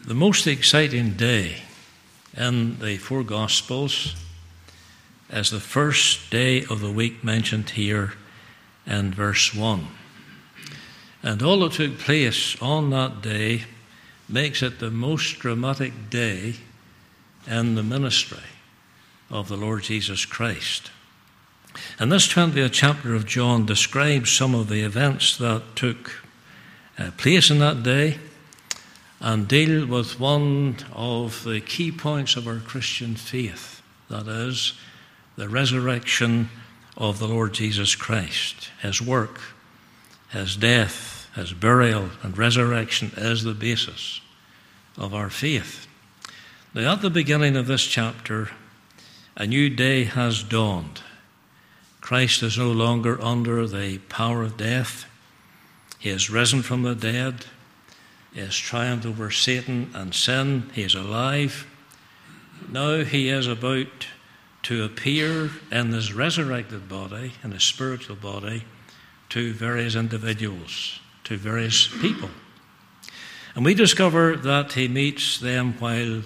The most exciting day in the four Gospels is the first day of the week mentioned here in verse 1. And all that took place on that day makes it the most dramatic day in the ministry of the Lord Jesus Christ. And this 20th chapter of John describes some of the events that took place in that day and deal with one of the key points of our Christian faith, that is, the resurrection of the Lord Jesus Christ. His work, his death, his burial and resurrection is the basis of our faith. Now, at the beginning of this chapter, a new day has dawned. Christ is no longer under the power of death. He is risen from the dead. He has triumphed over Satan and sin. He is alive. Now he is about to appear in his resurrected body, in his spiritual body, to various individuals, to various people. And we discover that he meets them while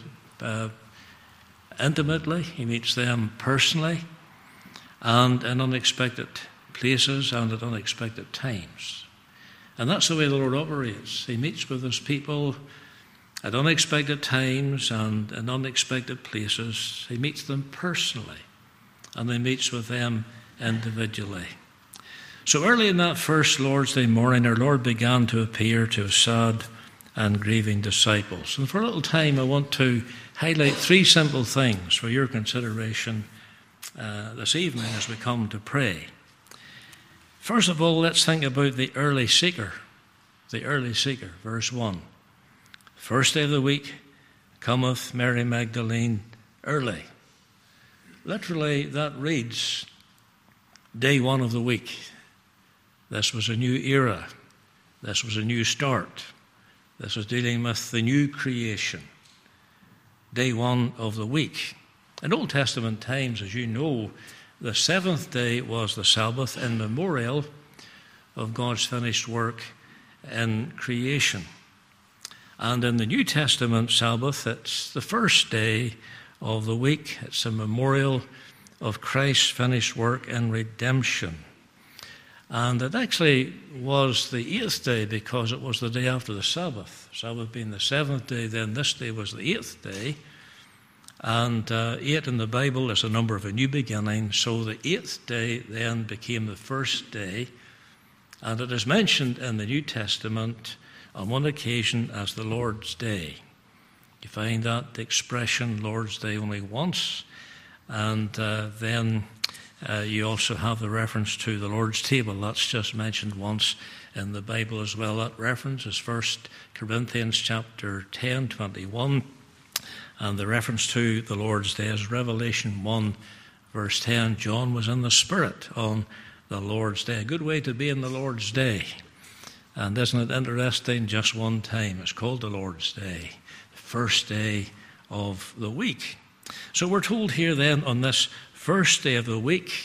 intimately, he meets them personally, and in unexpected places and at unexpected times. And that's the way the Lord operates. He meets with his people at unexpected times and in unexpected places. He meets them personally, and he meets with them individually. So early in that first Lord's Day morning, our Lord began to appear to his sad and grieving disciples. And for a little time, I want to highlight three simple things for your consideration this evening as we come to pray. First of all, let's think about the early seeker. The early seeker, verse 1. First day of the week, cometh Mary Magdalene early. Literally, that reads day one of the week. This was a new era. This was a new start. This was dealing with the new creation. Day one of the week. In Old Testament times, as you know, the seventh day was the Sabbath in memorial of God's finished work in creation. And in the New Testament Sabbath, it's the first day of the week. It's a memorial of Christ's finished work in redemption. And it actually was the eighth day because it was the day after the Sabbath. Sabbath being the seventh day, then this day was the eighth day. And 8 in the Bible is a number of a new beginning, so the eighth day then became the first day, and it is mentioned in the New Testament on one occasion as the Lord's Day. You find that expression, Lord's Day, only once, and then you also have the reference to the Lord's table. That's just mentioned once in the Bible as well. That reference is 1 Corinthians chapter 10, 21. And the reference to the Lord's Day is Revelation 1, verse 10. John was in the Spirit on the Lord's Day. A good way to be in the Lord's Day. And isn't it interesting? Just one time. It's called the Lord's Day, the first day of the week. So we're told here then on this first day of the week,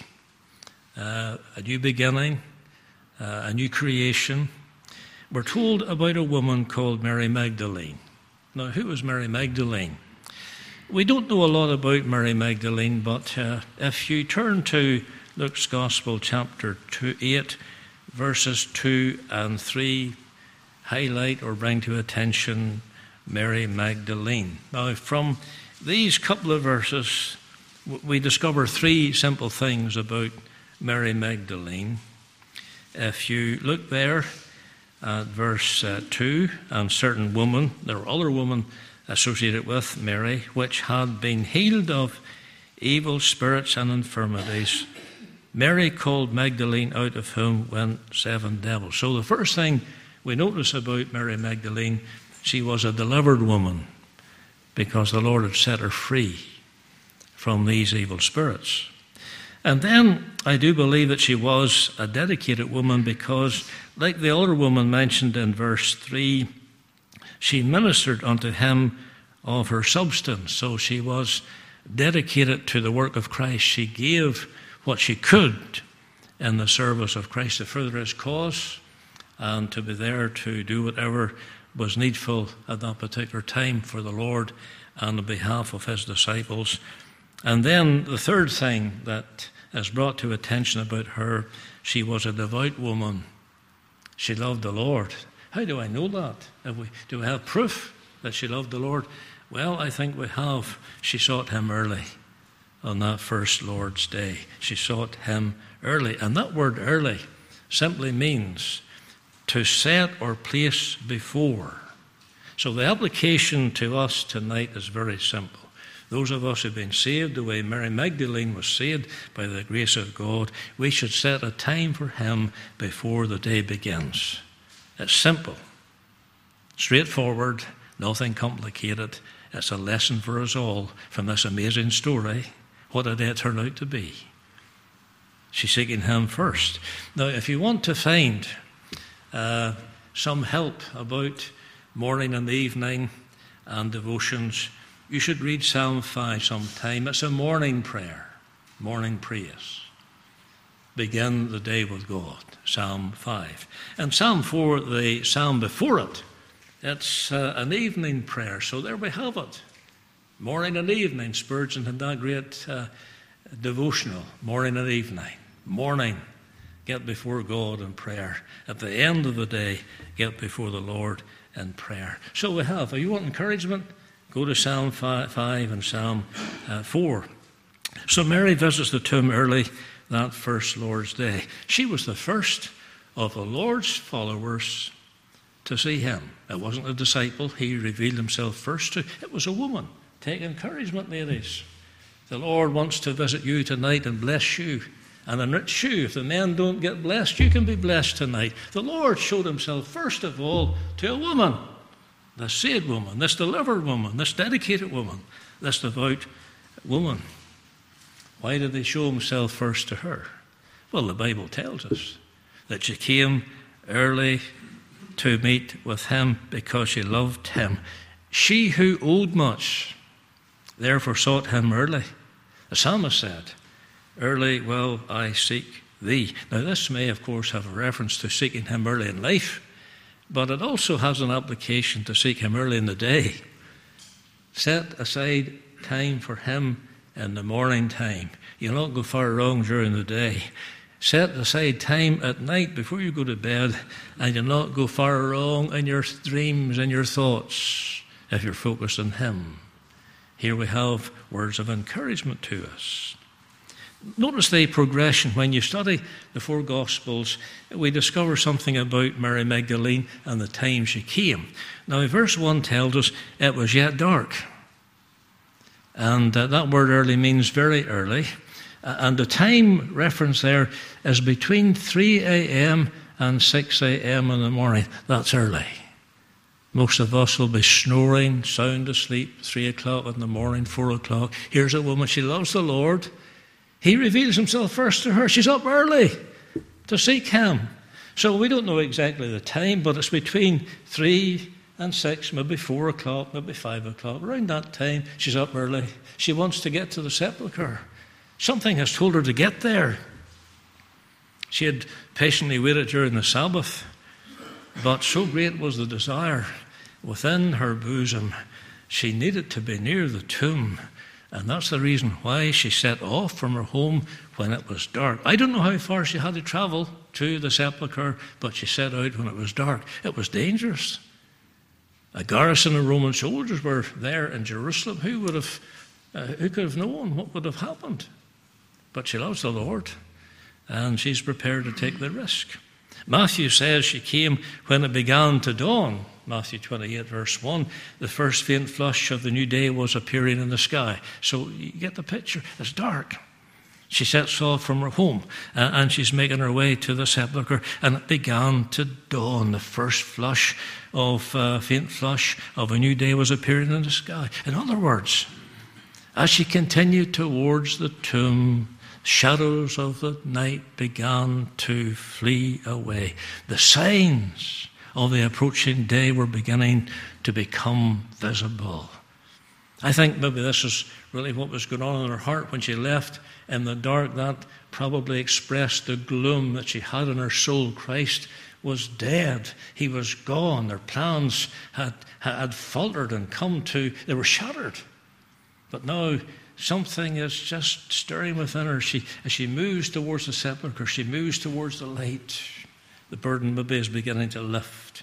a new beginning, a new creation. We're told about a woman called Mary Magdalene. Now, who was Mary Magdalene? We don't know a lot about Mary Magdalene, but if you turn to Luke's Gospel, chapter 8, verses 2 and 3, highlight or bring to attention Mary Magdalene. Now, from these couple of verses, we discover three simple things about Mary Magdalene. If you look there at verse 2, and certain woman, there were other women associated with Mary, which had been healed of evil spirits and infirmities. Mary called Magdalene, out of whom went 7 devils. So the first thing we notice about Mary Magdalene, she was a delivered woman because the Lord had set her free from these evil spirits. And then I do believe that she was a dedicated woman because, like the other woman mentioned in verse 3, she ministered unto him of her substance. So she was dedicated to the work of Christ. She gave what she could in the service of Christ to further his cause and to be there to do whatever was needful at that particular time for the Lord and on behalf of his disciples. And then the third thing that is brought to attention about her, she was a devout woman. She loved the Lord. How do I know that? Do we have proof that she loved the Lord? Well, I think we have. She sought him early on that first Lord's Day. She sought him early. And that word early simply means to set or place before. So the application to us tonight is very simple. Those of us who've been saved the way Mary Magdalene was saved by the grace of God, we should set a time for him before the day begins. It's simple, straightforward, nothing complicated. It's a lesson for us all from this amazing story. What did it turn out to be? She's seeking him first. Now, if you want to find some help about morning and evening and devotions, you should read Psalm 5 sometime. It's a morning prayer, morning praise. Begin the day with God, Psalm 5. And Psalm 4, the psalm before it, it's an evening prayer. So there we have it. Morning and evening. Spurgeon had that great devotional, morning and evening. Morning, get before God in prayer. At the end of the day, get before the Lord in prayer. So we have. If you want encouragement, go to Psalm 5 and Psalm 4. So Mary visits the tomb early that first Lord's Day. She was the first of the Lord's followers to see him. It wasn't a disciple he revealed himself first to. It was a woman. Take encouragement, ladies. The Lord wants to visit you tonight and bless you and enrich you. If the men don't get blessed, you can be blessed tonight. The Lord showed himself first of all to a woman. This saved woman, this delivered woman, this dedicated woman, this devout woman. Why did he show himself first to her? Well, the Bible tells us that she came early to meet with him because she loved him. She who owed much, therefore sought him early. The psalmist said, early will I seek thee. Now this may, of course, have a reference to seeking him early in life, but it also has an application to seek him early in the day. Set aside time for him in the morning time. You'll not go far wrong during the day. Set aside time at night before you go to bed, and you'll not go far wrong in your dreams and your thoughts if you're focused on him. Here we have words of encouragement to us. Notice the progression. When you study the four Gospels, we discover something about Mary Magdalene and the time she came. Now, verse 1 tells us it was yet dark. And that word early means very early. And the time reference there is between 3 a.m. and 6 a.m. in the morning. That's early. Most of us will be snoring, sound asleep, 3 o'clock in the morning, 4 o'clock. Here's a woman, she loves the Lord. He reveals himself first to her. She's up early to seek him. So we don't know exactly the time, but it's between 3 and 6, maybe 4 o'clock, maybe 5 o'clock. Around that time, she's up early. She wants to get to the sepulchre. Something has told her to get there. She had patiently waited during the Sabbath, but so great was the desire within her bosom, she needed to be near the tomb. And that's the reason why she set off from her home when it was dark. I don't know how far she had to travel to the sepulchre, but she set out when it was dark. It was dangerous. A garrison of Roman soldiers were there in Jerusalem. Who could have known what would have happened? But she loves the Lord, and she's prepared to take the risk. Matthew says she came when it began to dawn. Matthew 28, verse 1, the first faint flush of the new day was appearing in the sky. So you get the picture. It's dark. She sets off from her home, and she's making her way to the sepulchre, and it began to dawn. The first faint flush of a new day was appearing in the sky. In other words, as she continued towards the tomb, shadows of the night began to flee away. The signs of the approaching day were beginning to become visible. I think maybe this is really what was going on in her heart when she left in the dark. That probably expressed the gloom that she had in her soul. Christ was dead. He was gone. Their plans had faltered and they were shattered. But now something is just stirring within her. As she moves towards the sepulchre, she moves towards the light. The burden maybe is beginning to lift.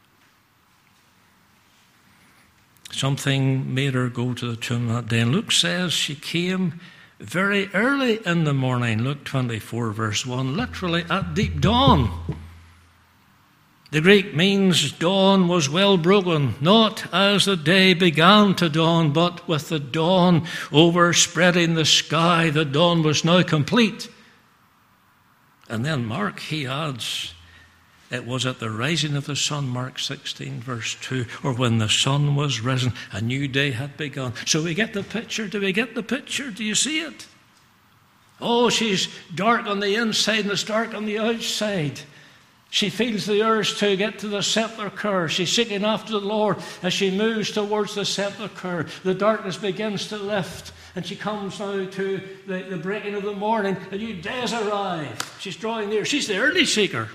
Something made her go to the tomb that day. And Luke says she came very early in the morning. Luke 24, verse 1, literally at deep dawn. The Greek means dawn was well broken, not as the day began to dawn, but with the dawn overspreading the sky. The dawn was now complete. And then Mark, he adds, it was at the rising of the sun, Mark 16, verse 2, or when the sun was risen, a new day had begun. So we get the picture. Do we get the picture? Do you see it? Oh, she's dark on the inside and it's dark on the outside. She feels the urge to get to the sepulchre. She's seeking after the Lord as she moves towards the sepulchre. The darkness begins to lift, and she comes now to the breaking of the morning. A new day has arrived. She's drawing near. She's the early seeker.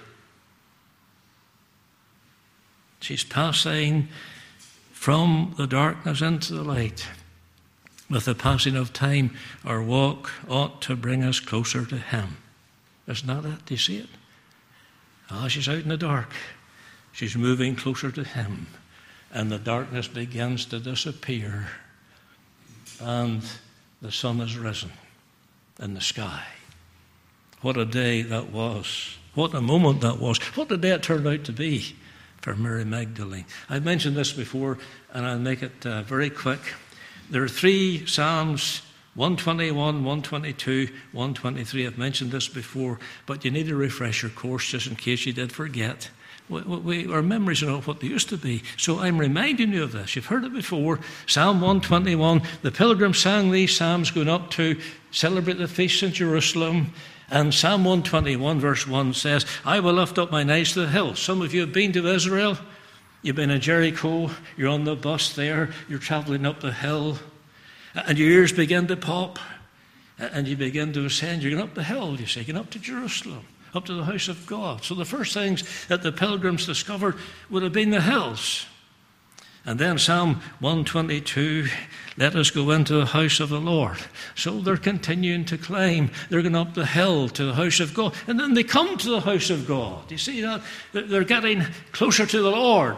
She's passing from the darkness into the light. With the passing of time, our walk ought to bring us closer to Him. Isn't that it? Do you see it? She's out in the dark. She's moving closer to Him. And the darkness begins to disappear. And the sun has risen in the sky. What a day that was. What a moment that was. What a day it turned out to be for Mary Magdalene. I've mentioned this before, and I'll make it very quick. There are 3 Psalms, 121, 122, 123. I've mentioned this before, but you need a refresher course just in case you did forget. Our memories are not what they used to be. So I'm reminding you of this. You've heard it before. Psalm 121, the pilgrims sang these psalms going up to celebrate the feast in Jerusalem. And Psalm 121 verse 1 says, I will lift up mine eyes to the hills. Some of you have been to Israel. You've been in Jericho. You're on the bus there. You're traveling up the hill. And your ears begin to pop. And you begin to ascend. You're going up the hill, you say. You're going up to Jerusalem, up to the house of God. So the first things that the pilgrims discovered would have been the hills. And then Psalm 122, let us go into the house of the Lord. So they're continuing to climb. They're going up the hill to the house of God. And then they come to the house of God. You see that? They're getting closer to the Lord.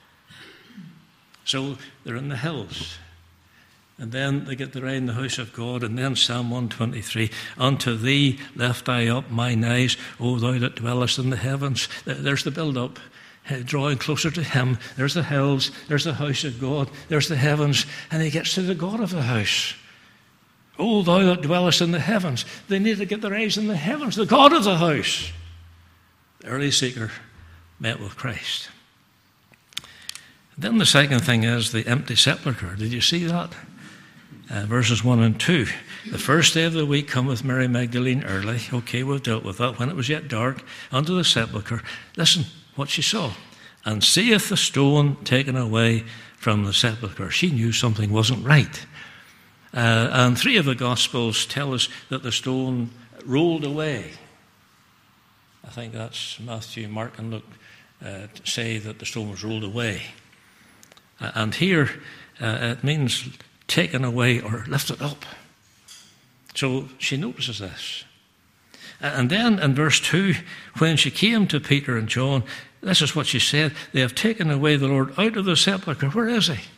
So they're in the hills. And then they get to ride in the house of God. And then Psalm 123, unto thee lift I up mine eyes, O thou that dwellest in the heavens. There's the build-up. Drawing closer to Him. There's the hills, there's the house of God, there's the heavens, and he gets to the God of the house. O thou that dwellest in the heavens. They need to get their eyes in the heavens, the God of the house. The early seeker met with Christ. Then the second thing is the empty sepulchre. Did you see that? Verses 1 and 2. The first day of the week cometh Mary Magdalene early. Okay, we've dealt with that. When it was yet dark, unto the sepulchre. Listen what she saw. And seeth the stone taken away from the sepulchre. She knew something wasn't right. And 3 of the Gospels tell us that the stone rolled away. I think that's Matthew, Mark, and Luke say that the stone was rolled away. And here it means taken away or lifted up. So she notices this. And then in verse 2, when she came to Peter and John, this is what she said, they have taken away the Lord out of the sepulchre. Where is He?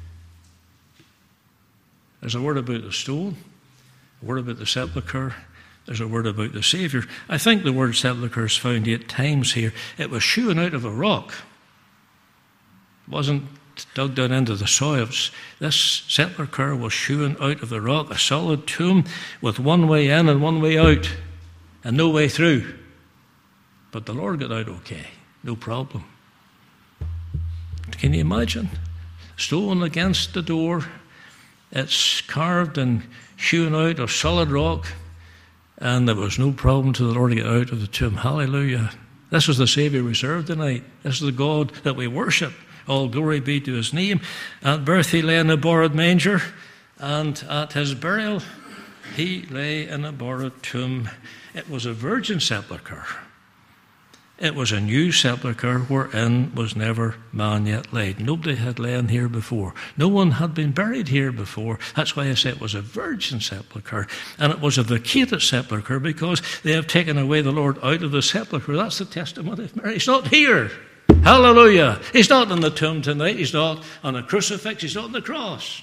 There's a word about the stone, a word about the sepulchre, there's a word about the Saviour. I think the word sepulchre is found 8 times here. It was hewn out of a rock. It wasn't dug down into the soil. This sepulchre was hewn out of the rock, a solid tomb with one way in and one way out, and no way through. But the Lord got out okay, no problem. Can you imagine? Stone against the door, it's carved and hewn out of solid rock, and there was no problem to the Lord to get out of the tomb. Hallelujah. This is the Saviour we serve tonight. This is the God that we worship. All glory be to His name. At birth He lay in a borrowed manger, and at His burial He lay in a borrowed tomb. It was a virgin sepulchre. It was a new sepulchre wherein was never man yet laid. Nobody had lain here before. No one had been buried here before. That's why I say it was a virgin sepulchre. And it was a vacated sepulchre because they have taken away the Lord out of the sepulchre. That's the testimony of Mary. He's not here. Hallelujah. He's not in the tomb tonight. He's not on a crucifix. He's not on the cross.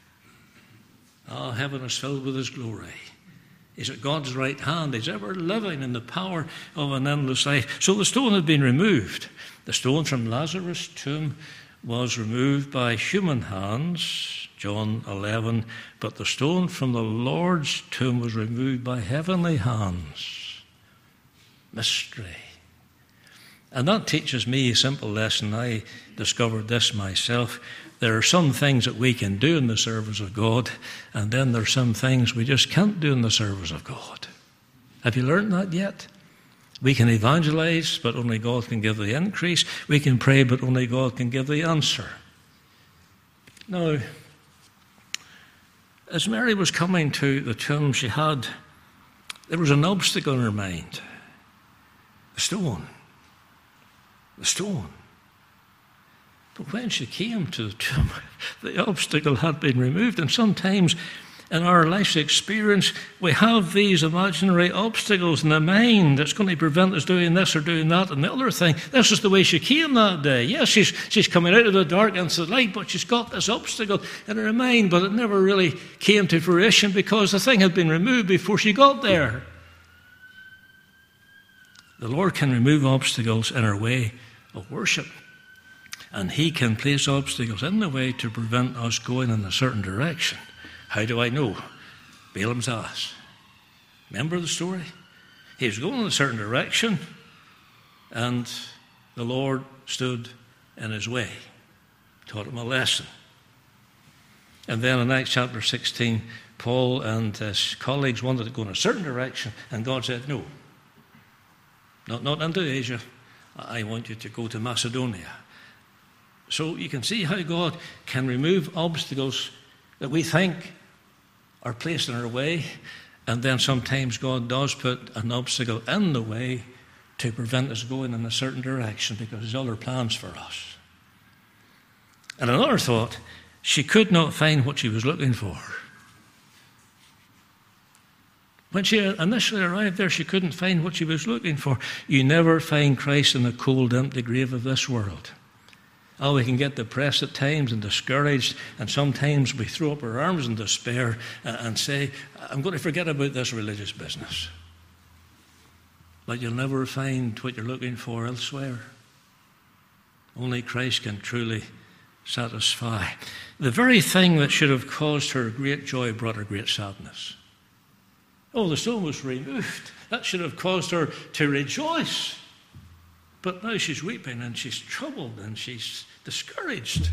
Heaven is filled with his glory. He's at God's right hand. He's ever living in the power of an endless life. So the stone had been removed. The stone from Lazarus' tomb was removed by human hands, John 11, but the stone from the Lord's tomb was removed by heavenly hands. Mystery. And that teaches me a simple lesson. I discovered this myself. There are some things that we can do in the service of God, and then there are some things we just can't do in the service of God. Have you learned that yet? We can evangelize, but only God can give the increase. We can pray, but only God can give the answer. Now, as Mary was coming to the tomb, there was an obstacle in her mind. The stone. The stone. But when she came to the tomb, the obstacle had been removed. And sometimes in our life's experience, we have these imaginary obstacles in the mind that's going to prevent us doing this or doing that and the other thing. This is the way she came that day. Yes, she's coming out of the dark into the light, but she's got this obstacle in her mind, but it never really came to fruition because the thing had been removed before she got there. The Lord can remove obstacles in our way of worship. And he can place obstacles in the way to prevent us going in a certain direction. How do I know? Balaam's ass. Remember the story? He was going in a certain direction, and the Lord stood in his way, taught him a lesson. And then in Acts chapter 16, Paul and his colleagues wanted to go in a certain direction, and God said, no, not into Asia. I want you to go to Macedonia. So you can see how God can remove obstacles that we think are placed in our way, and then sometimes God does put an obstacle in the way to prevent us going in a certain direction because there's other plans for us. And another thought, she could not find what she was looking for. When she initially arrived there, she couldn't find what she was looking for. You never find Christ in the cold, empty grave of this world. Oh, we can get depressed at times and discouraged, and sometimes we throw up our arms in despair and say, I'm going to forget about this religious business. But you'll never find what you're looking for elsewhere. Only Christ can truly satisfy. The very thing that should have caused her great joy brought her great sadness. Oh, the stone was removed. That should have caused her to rejoice. But now she's weeping and she's troubled and she's discouraged.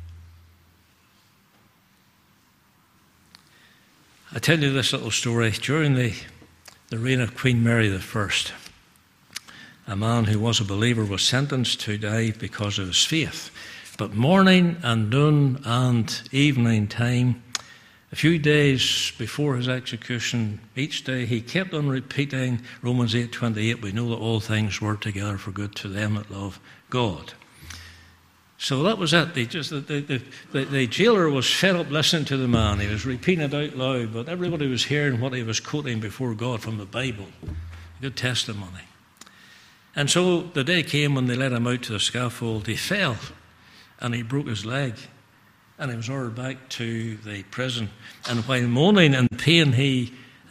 I tell you this little story. During the reign of Queen Mary I, a man who was a believer was sentenced to die because of his faith. But morning and noon and evening time, a few days before his execution, each day he kept on repeating Romans 8:28, we know that all things work together for good to them that love God. So that was it. The jailer was fed up listening to the man. He was repeating it out loud, but everybody was hearing what he was quoting before God from the Bible. Good testimony. And so the day came when they let him out to the scaffold. He fell and he broke his leg. And he was ordered back to the prison. And while moaning in pain, he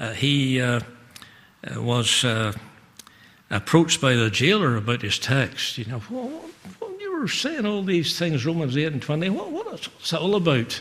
was approached by the jailer about his text. You know, what you were saying all these things, Romans 8 and 20, what's that all about?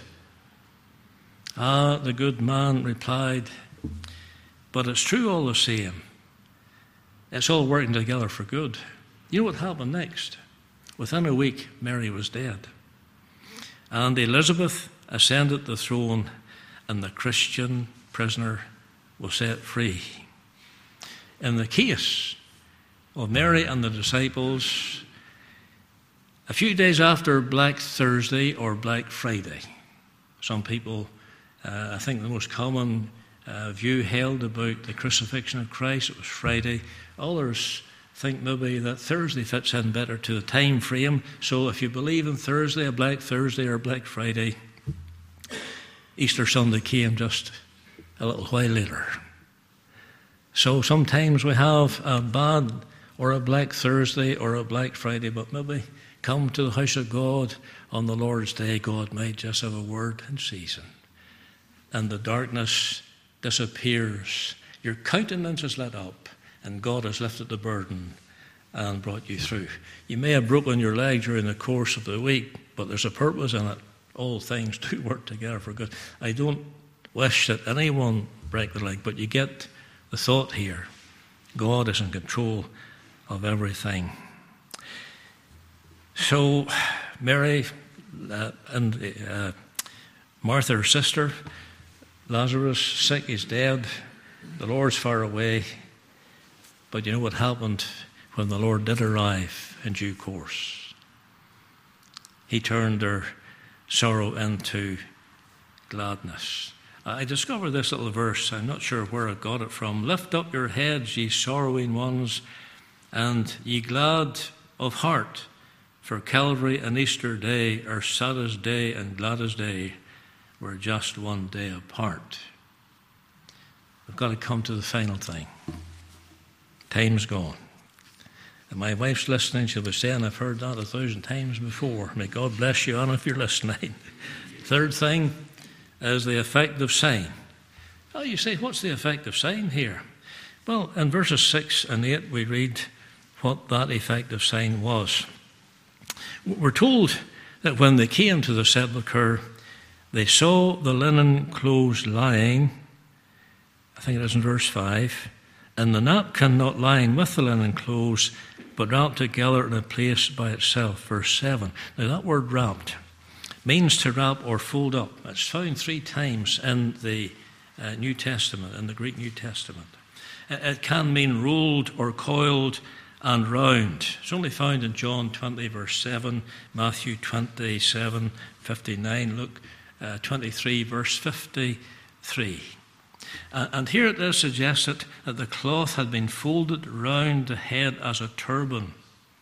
The good man replied, but it's true all the same. It's all working together for good. You know what happened next? Within a week, Mary was dead. And Elizabeth ascended the throne, and the Christian prisoner was set free. In the case of Mary and the disciples, a few days after Black Thursday or Black Friday, some people, I think the most common view held about the crucifixion of Christ, it was Friday. Others think maybe that Thursday fits in better to the time frame. So if you believe in Thursday, a Black Thursday or Black Friday, Easter Sunday came just a little while later. So sometimes we have a bad or a Black Thursday or a Black Friday, but maybe come to the house of God on the Lord's Day. God might just have a word in season, and the darkness disappears. Your countenance is lit up, and God has lifted the burden and brought you through. You may have broken your leg during the course of the week, but there's a purpose in it. All things do work together for good. I don't wish that anyone break the leg, but you get the thought here. God is in control of everything. So Mary and Martha, her sister, Lazarus, sick, he's dead. The Lord's far away. But you know what happened when the Lord did arrive in due course? He turned their sorrow into gladness. I discovered this little verse. I'm not sure where I got it from. Lift up your heads, ye sorrowing ones, and ye glad of heart. For Calvary and Easter Day, our saddest day and gladdest day, were just one day apart. We've got to come to the final thing. Time's gone. And my wife's listening. She'll be saying, I've heard that 1,000 times before. May God bless you, Anna, if you're listening. Third thing is the effective sign. Oh, you say, what's the effective sign here? Well, in verses 6 and 8, we read what that effective sign was. We're told that when they came to the sepulchre, they saw the linen clothes lying, I think it is in verse 5, and the napkin not lying with the linen clothes, but wrapped together in a place by itself, verse 7. Now that word wrapped means to wrap or fold up. It's found 3 times in the New Testament, in the Greek New Testament. It can mean rolled or coiled and round. It's only found in John 20, verse 7, Matthew 27, 59, Luke 23, verse 53. And here it is suggested that the cloth had been folded round the head as a turban,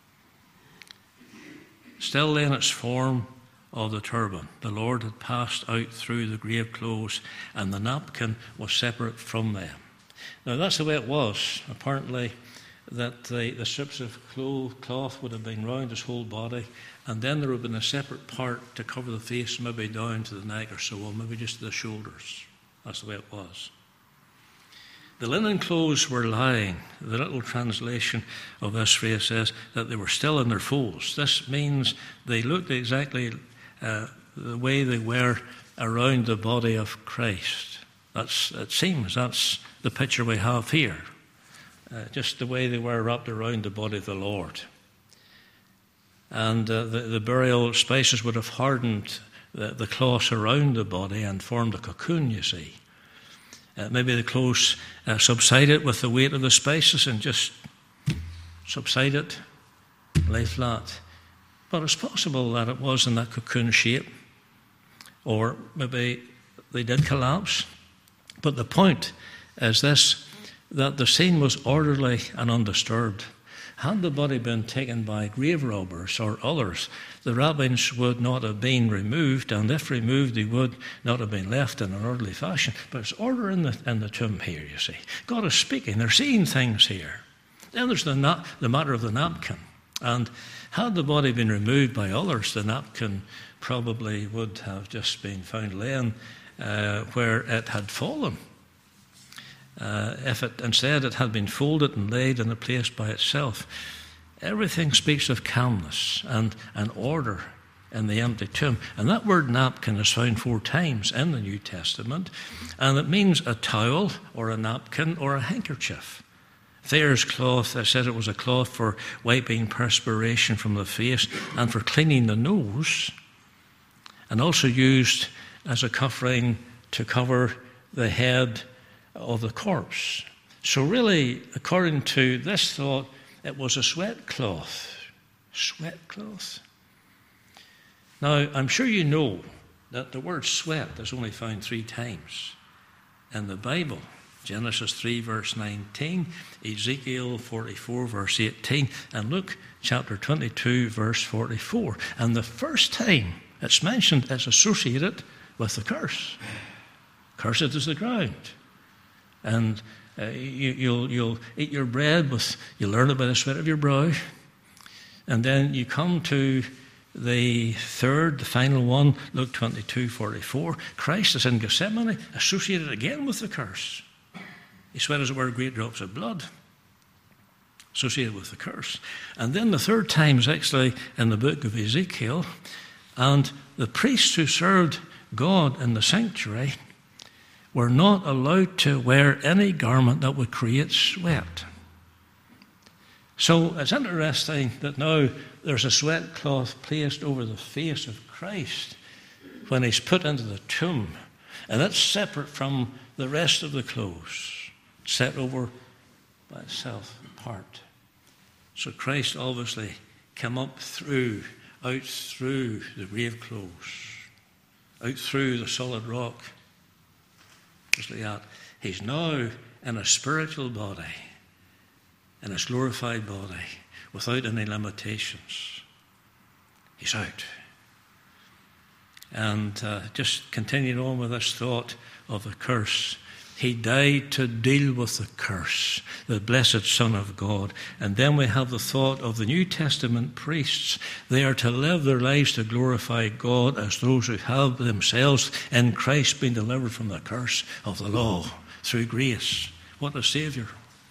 still in its form of the turban. The Lord had passed out through the grave clothes, and the napkin was separate from them. Now that's the way it was, apparently, that the strips of cloth would have been round his whole body, and then there would have been a separate part to cover the face, maybe down to the neck or so, or maybe just to the shoulders. That's the way it was. The linen clothes were lying. The little translation of this phrase says that they were still in their folds. This means they looked exactly the way they were around the body of Christ. It seems that's the picture we have here. Just the way they were wrapped around the body of the Lord. And the burial spices would have hardened the cloths around the body and formed a cocoon, you see. Maybe the clothes subsided with the weight of the spices and just subsided, lay flat. But it's possible that it was in that cocoon shape, or maybe they did collapse. But the point is this, that the scene was orderly and undisturbed. Had the body been taken by grave robbers or others, the wrappings would not have been removed, and if removed, they would not have been left in an orderly fashion. But it's order in the tomb here, you see. God is speaking. They're seeing things here. Then there's the matter of the napkin. And had the body been removed by others, the napkin probably would have just been found laying where it had fallen. If instead it had been folded and laid in a place by itself. Everything speaks of calmness and order in the empty tomb. And that word napkin is found 4 times in the New Testament, and it means a towel or a napkin or a handkerchief. Thayer's cloth, I said it was a cloth for wiping perspiration from the face and for cleaning the nose, and also used as a covering to cover the head of the corpse. So really, according to this thought, it was a sweat cloth. Sweat cloth. Now, I'm sure you know that the word sweat is only found 3 times in the Bible. Genesis 3 verse 19, Ezekiel 44 verse 18, and Luke chapter 22 verse 44. And the first time it's mentioned, it's associated with the curse. Cursed is the ground. And you'll eat your bread you'll learn it by the sweat of your brow. And then you come to the final one, Luke 22:44. Christ is in Gethsemane, associated again with the curse. He sweat, as it were, great drops of blood, associated with the curse. And then the third time is actually in the book of Ezekiel. And the priests who served God in the sanctuary were not allowed to wear any garment that would create sweat. So it's interesting that now there's a sweat cloth placed over the face of Christ when he's put into the tomb, and that's separate from the rest of the clothes, set over by itself apart. So Christ obviously came out through the grave clothes, out through the solid rock. Just like that. He's now in a spiritual body, in his glorified body, without any limitations. He's out. And just continuing on with this thought of the curse, he died to deal with the curse, the blessed Son of God. And then we have the thought of the New Testament priests. They are to live their lives to glorify God as those who have themselves in Christ been delivered from the curse of the law through grace. What a Saviour.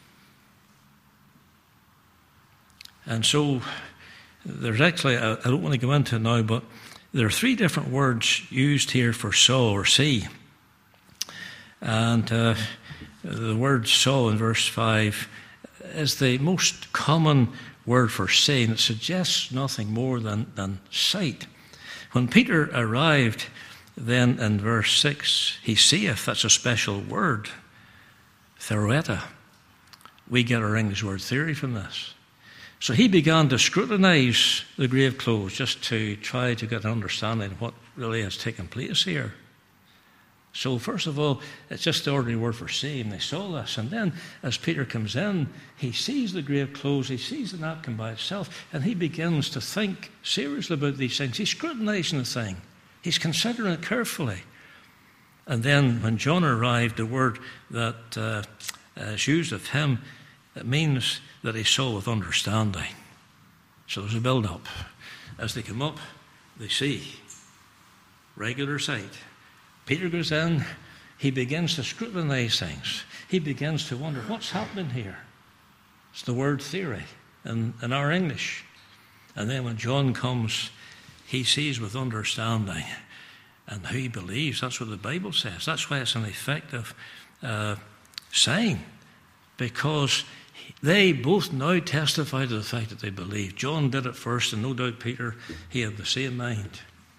And so there's actually, I don't want to go into it now, but there are three different words used here for saw or see. And the word saw in verse 5 is the most common word for seeing. It suggests nothing more than sight. When Peter arrived then in verse 6, he seeth, that's a special word, theoreta. We get our English word theory from this. So he began to scrutinize the grave clothes just to try to get an understanding of what really has taken place here. So first of all, it's just the ordinary word for seeing. They saw this. And then as Peter comes in, he sees the grave clothes, he sees the napkin by itself, and he begins to think seriously about these things. He's scrutinizing the thing. He's considering it carefully. And then when John arrived, the word that is used of him, it means that he saw with understanding. So there's a build-up. As they come up, they see. Regular sight. Peter goes in, he begins to scrutinize things. He begins to wonder, what's happening here? It's the word theory in our English. And then when John comes, he sees with understanding. And who he believes, that's what the Bible says. That's why it's an effective sign. Because they both now testify to the fact that they believe. John did it first, and no doubt Peter, he had the same mind.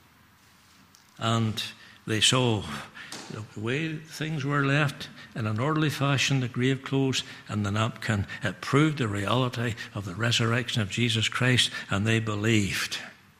And they saw the way things were left in an orderly fashion, the grave clothes and the napkin. It proved the reality of the resurrection of Jesus Christ, and they believed.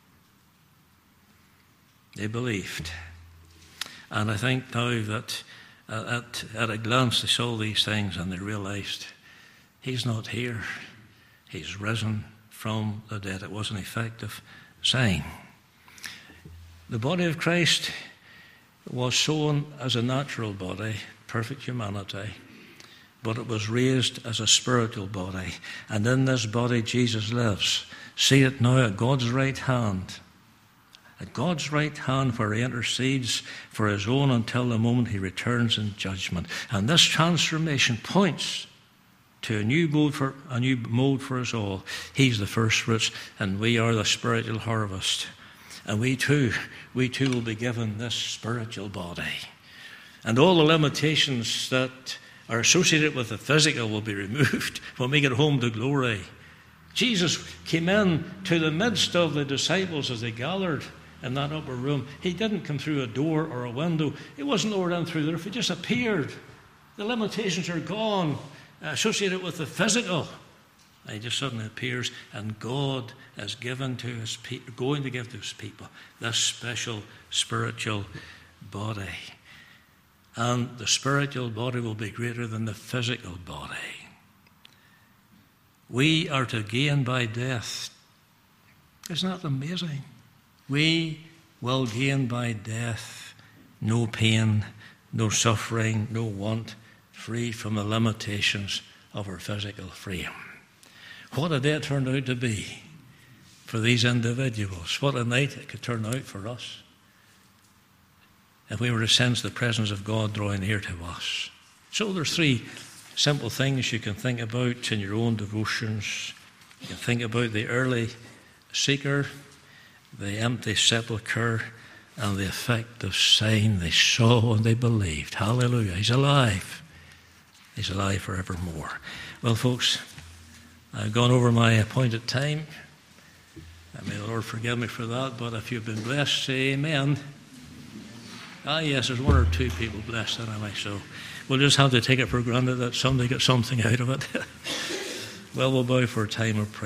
They believed. And I think now that at a glance they saw these things and they realized he's not here. He's risen from the dead. It was an effective sign. The body of Christ was sown as a natural body, perfect humanity, but it was raised as a spiritual body. And in this body Jesus lives. See it now at God's right hand. At God's right hand, where he intercedes for his own until the moment he returns in judgment. And this transformation points to a new mold for us all. He's the first fruits, and we are the spiritual harvest. And we too will be given this spiritual body. And all the limitations that are associated with the physical will be removed when we get home to glory. Jesus came in to the midst of the disciples as they gathered in that upper room. He didn't come through a door or a window. He wasn't lowered in through the roof. He just appeared. The limitations are gone, associated with the physical. He just suddenly appears, and God is given to his people, going to give to his people this special spiritual body. and the spiritual body will be greater than the physical body. We are to gain by death. Isn't that amazing? We will gain by death no pain, no suffering, no want, free from the limitations of our physical frame. What a day it turned out to be for these individuals. What a night it could turn out for us if we were to sense the presence of God drawing near to us. So there's three simple things you can think about in your own devotions. You can think about the early seeker, the empty sepulchre, and the effective sign. They saw and they believed. Hallelujah. He's alive. He's alive forevermore. Well, folks, I've gone over my appointed time. May the Lord forgive me for that, but if you've been blessed, say amen. Yes, there's one or two people blessed anyway, so we'll just have to take it for granted that somebody got something out of it. Well, we'll bow for a time of prayer.